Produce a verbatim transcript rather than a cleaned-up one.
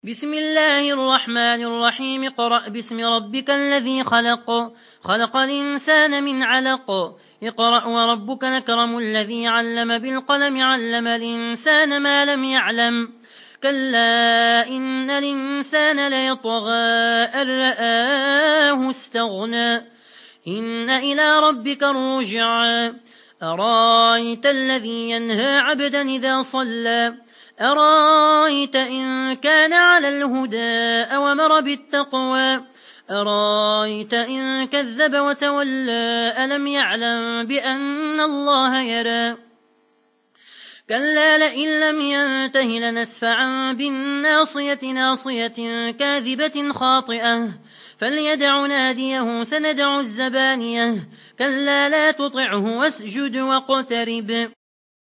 بسم الله الرحمن الرحيم اقرأ باسم ربك الذي خلق خلق الإنسان من علق اقرأ وربك الأكرم الذي علم بالقلم علم الإنسان ما لم يعلم كلا إن الإنسان ليطغى أن رآه استغنى إن إلى ربك الرجع أرايت الذي ينهى عبدا إذا صلى أرايت إن كان على الهدى أو أمر بالتقوى أرايت إن كذب وتولى ألم يعلم بأن الله يرى كلا لئن لم ينته لنسفعا بالناصية ناصية كاذبة خاطئة فليدع ناديه سندع الزبانية كلا لا تطعه واسجد واقترب